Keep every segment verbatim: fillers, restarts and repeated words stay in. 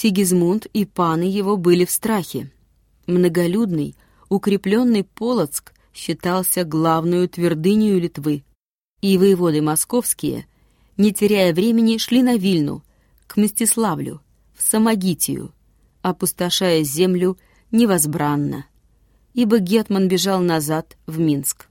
Сигизмунд и паны его были в страхе. Многолюдный, укрепленный Полоцк считался главную твердынею Литвы, и воеводы московские, не теряя времени, шли на Вильну, к Мстиславлю, в Самогитию, опустошая землю невозбранно, ибо гетман бежал назад в Минск.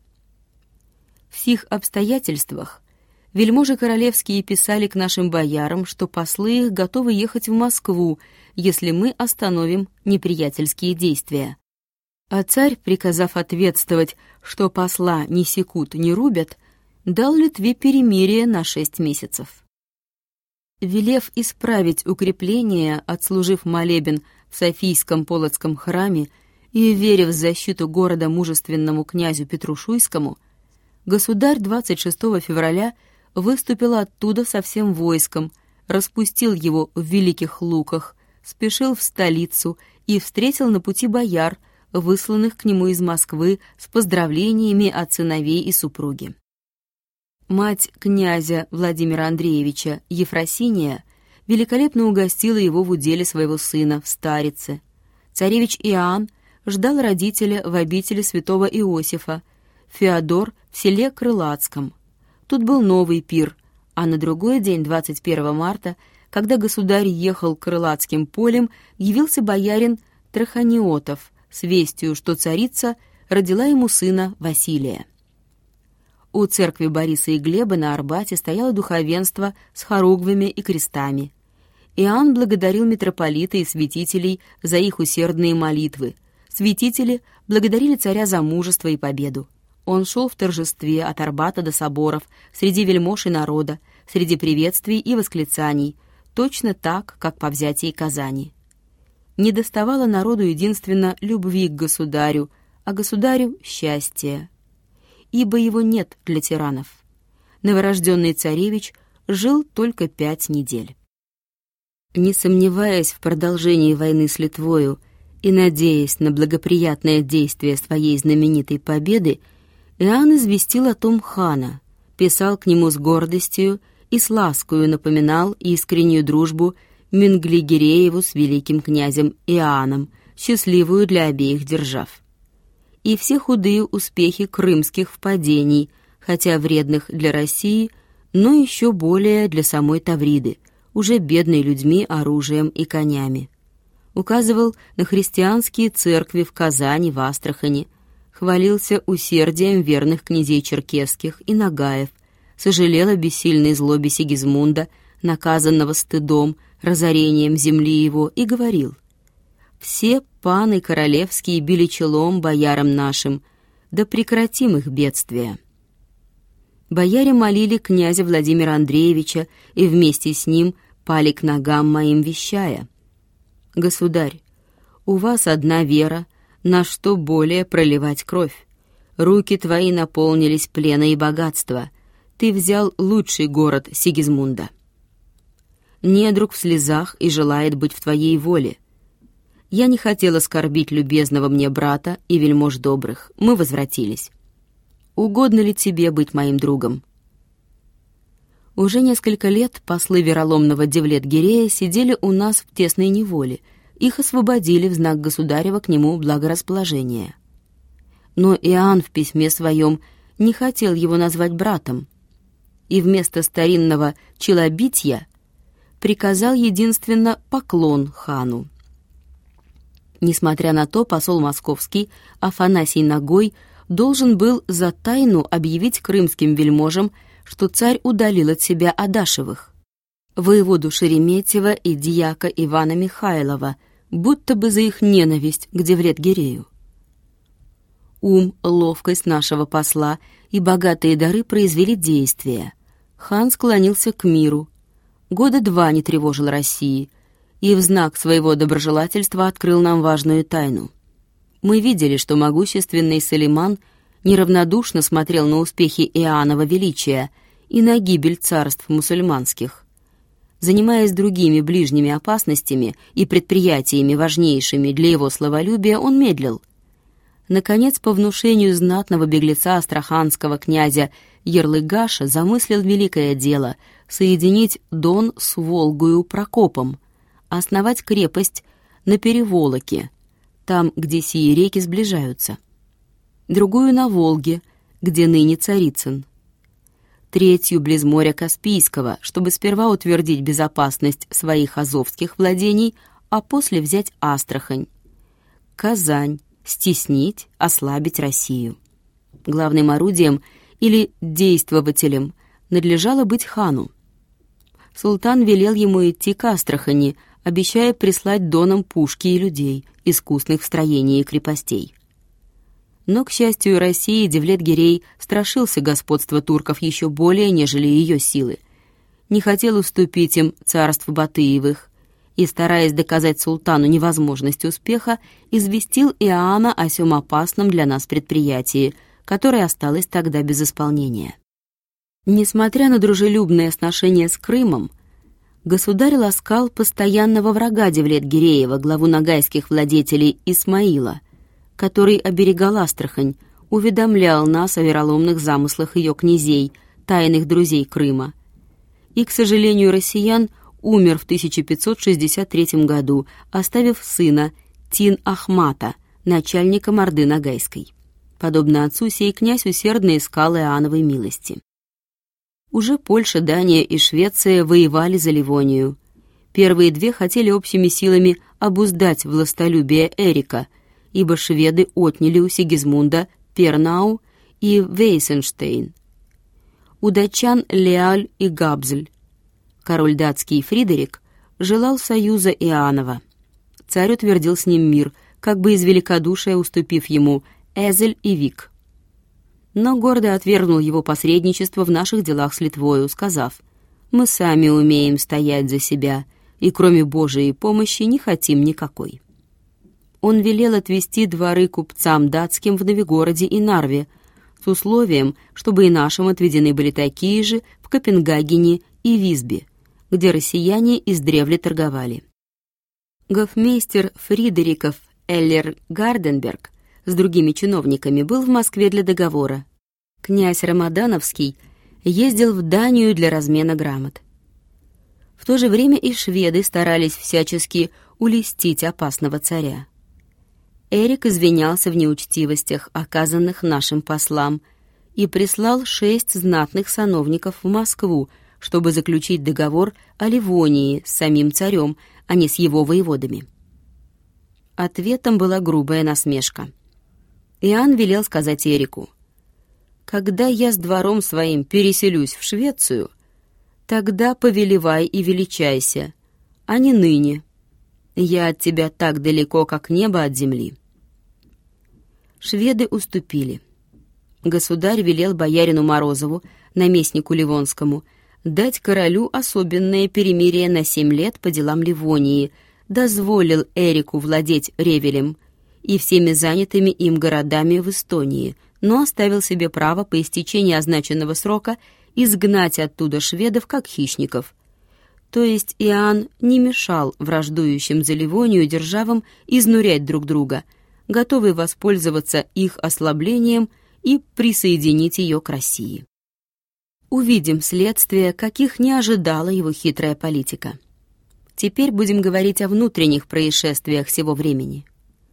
В сих обстоятельствах вельможи королевские писали к нашим боярам, что послы их готовы ехать в Москву, если мы остановим неприятельские действия. А царь, приказав ответствовать, что посла ни секут, ни рубят, дал Литве перемирие на шесть месяцев. Велев исправить укрепление, отслужив молебен в Софийском Полоцком храме и верив в защиту города мужественному князю Петру Шуйскому, государь двадцать шестого февраля выступил оттуда со всем войском, распустил его в Великих Луках, спешил в столицу и встретил на пути бояр, высланных к нему из Москвы с поздравлениями от сыновей и супруги. Мать князя Владимира Андреевича, Ефросиния, великолепно угостила его в уделе своего сына в Старице. Царевич Иоанн ждал родителя в обители святого Иосифа, Феодор в селе Крылатском. Тут был новый пир, а на другой день, двадцать первого марта, когда государь ехал Крылатским полем, явился боярин Траханиотов с вестью, что царица родила ему сына Василия. У церкви Бориса и Глеба на Арбате стояло духовенство с хоругвями и крестами. Иоанн благодарил митрополита и святителей за их усердные молитвы. Святители благодарили царя за мужество и победу. Он шел в торжестве от Арбата до соборов, среди вельмож и народа, среди приветствий и восклицаний, точно так, как по взятии Казани. Не доставало народу единственно любви к государю, а государю — счастья. Ибо его нет для тиранов. Новорожденный царевич жил только пять недель. Не сомневаясь в продолжении войны с Литвою и надеясь на благоприятное действие своей знаменитой победы, Иоанн известил о том хана, писал к нему с гордостью и с ласкою напоминал искреннюю дружбу Менгли-Гирееву с великим князем Иоанном, счастливую для обеих держав. И все худые успехи крымских впадений, хотя вредных для России, но еще более для самой Тавриды, уже бедной людьми, оружием и конями. Указывал на христианские церкви в Казани, в Астрахани, хвалился усердием верных князей черкесских и нагаев, сожалел о бессильной злобе Сигизмунда, наказанного стыдом, разорением земли его, и говорил: «Все паны королевские били челом боярам нашим, да прекратим их бедствия». Бояре молили князя Владимира Андреевича и вместе с ним пали к ногам моим, вещая: «Государь, у вас одна вера, на что более проливать кровь. Руки твои наполнились плена и богатства. Ты взял лучший город Сигизмунда. Недруг в слезах и желает быть в твоей воле. Я не хотел оскорбить любезного мне брата и вельмож добрых. Мы возвратились. Угодно ли тебе быть моим другом?» Уже несколько лет послы вероломного Девлет-Гирея сидели у нас в тесной неволе. Их освободили в знак государева к нему благорасположения. Но Иоанн в письме своем не хотел его назвать братом, и вместо старинного челобитья приказал единственно поклон хану. Несмотря на то, посол московский Афанасий Нагой должен был за тайну объявить крымским вельможам, что царь удалил от себя Адашевых, воеводу Шереметьева и дьяка Ивана Михайлова, будто бы за их ненависть к Девлет-Гирею. Ум, ловкость нашего посла и богатые дары произвели действие. Хан склонился к миру. Года два не тревожил России и в знак своего доброжелательства открыл нам важную тайну. Мы видели, что могущественный Сулейман неравнодушно смотрел на успехи Иоаннова величия и на гибель царств мусульманских. Занимаясь другими ближними опасностями и предприятиями, важнейшими для его славолюбия, он медлил. Наконец, по внушению знатного беглеца астраханского князя Ярлыгаша замыслил великое дело — соединить Дон с Волгою Прокопом, основать крепость на Переволоке, там, где сии реки сближаются, другую на Волге, где ныне Царицын, третью близ моря Каспийского, чтобы сперва утвердить безопасность своих азовских владений, а после взять Астрахань, Казань, стеснить, ослабить Россию. Главным орудием или действователем надлежало быть хану. Султан велел ему идти к Астрахани, обещая прислать донам пушки и людей, искусных в строении крепостей. Но, к счастью России, Девлет-Гирей страшился господства турков еще более, нежели ее силы, не хотел уступить им царств Батыевых и, стараясь доказать султану невозможность успеха, известил Иоанна о сём опасном для нас предприятии, которое осталось тогда без исполнения. Несмотря на дружелюбное сношение с Крымом, государь ласкал постоянного врага Девлет-Гиреева, главу ногайских владетелей Исмаила, который оберегал Астрахань, уведомлял нас о вероломных замыслах ее князей, тайных друзей Крыма. И, к сожалению россиян, умер в тысяча пятьсот шестьдесят третьем году, оставив сына Тин-Ахмата, начальником Орды Ногайской. Подобно отцу, сей князь усердно искал Иоанновой милости. Уже Польша, Дания и Швеция воевали за Ливонию. Первые две хотели общими силами обуздать властолюбие Эрика, ибо шведы отняли у Сигизмунда Пернау и Вейсенштейн. У датчан Леаль и Габзель. Король датский Фридерик желал союза Иоаннова. Царь утвердил с ним мир, как бы из великодушия уступив ему Эзель и Вик. Но гордо отвергнул его посредничество в наших делах с Литвою, сказав: «Мы сами умеем стоять за себя, и кроме Божией помощи не хотим никакой». Он велел отвести дворы купцам датским в Новигороде и Нарве, с условием, чтобы и нашим отведены были такие же в Копенгагене и Висбе, где россияне издревле торговали. Гофмейстер Фридериков Эллер Гарденберг с другими чиновниками был в Москве для договора. Князь Рамадановский ездил в Данию для размена грамот. В то же время и шведы старались всячески улестить опасного царя. Эрик извинялся в неучтивостях, оказанных нашим послам, и прислал шесть знатных сановников в Москву, чтобы заключить договор о Ливонии с самим царем, а не с его воеводами. Ответом была грубая насмешка. Иоанн велел сказать Эрику: «Когда я с двором своим переселюсь в Швецию, тогда повелевай и величайся, а не ныне. Я от тебя так далеко, как небо от земли». Шведы уступили. Государь велел боярину Морозову, наместнику Ливонскому, дать королю особенное перемирие на семь лет по делам Ливонии, дозволил Эрику владеть Ревелем и всеми занятыми им городами в Эстонии, но оставил себе право по истечении означенного срока изгнать оттуда шведов как хищников. То есть Иоанн не мешал враждующим за Ливонию державам изнурять друг друга, готовый воспользоваться их ослаблением и присоединить ее к России. Увидим следствие, каких не ожидала его хитрая политика. Теперь будем говорить о внутренних происшествиях сего времени.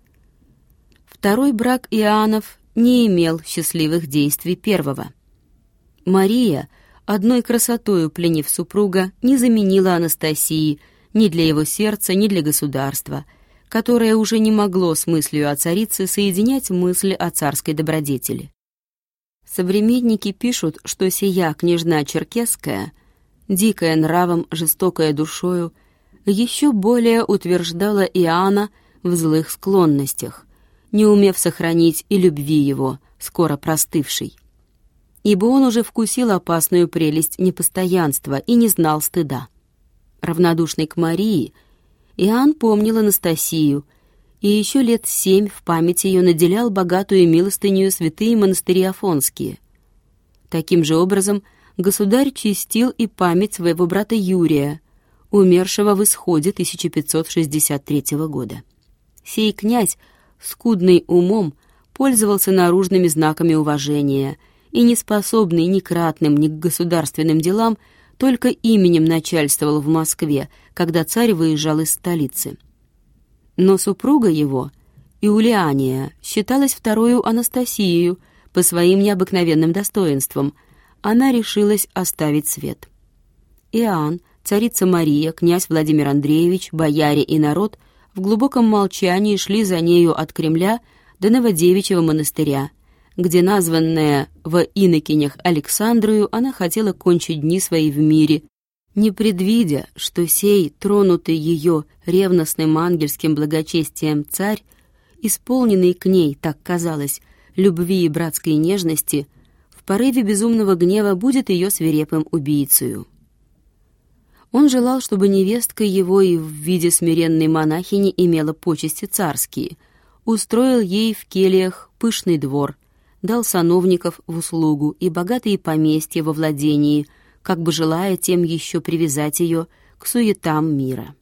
Второй брак Иоаннов не имел счастливых действий первого. Мария, одной красотою пленив супруга, не заменила Анастасии ни для его сердца, ни для государства, которое уже не могло с мыслью о царице соединять мысли о царской добродетели. Современники пишут, что сия княжна черкесская, дикая нравом, жестокая душою, еще более утверждала Иоанна в злых склонностях, не умев сохранить и любви его, скоро простывшей. Ибо он уже вкусил опасную прелесть непостоянства и не знал стыда. Равнодушный к Марии, Иоанн помнил Анастасию, и еще лет семь в память ее наделял богатую милостынью святые монастыри афонские. Таким же образом государь честил и память своего брата Юрия, умершего в исходе тысяча пятьсот шестьдесят третьего года. Сей князь, скудный умом, пользовался наружными знаками уважения и, неспособный ни к ратным, ни к государственным делам, только именем начальствовал в Москве, когда царь выезжал из столицы. Но супруга его, Иулиания, считалась второю Анастасией по своим необыкновенным достоинствам. Она решилась оставить свет. Иоанн, царица Мария, князь Владимир Андреевич, бояре и народ в глубоком молчании шли за нею от Кремля до Новодевичьего монастыря, где, названная во инокинях Александрою, она хотела кончить дни свои в мире, не предвидя, что сей, тронутый ее ревностным ангельским благочестием царь, исполненный к ней, так казалось, любви и братской нежности, в порыве безумного гнева будет ее свирепым убийцею. Он желал, чтобы невестка его и в виде смиренной монахини имела почести царские, устроил ей в кельях пышный двор, дал сановников в услугу и богатые поместья во владении, как бы желая тем еще привязать ее к суетам мира.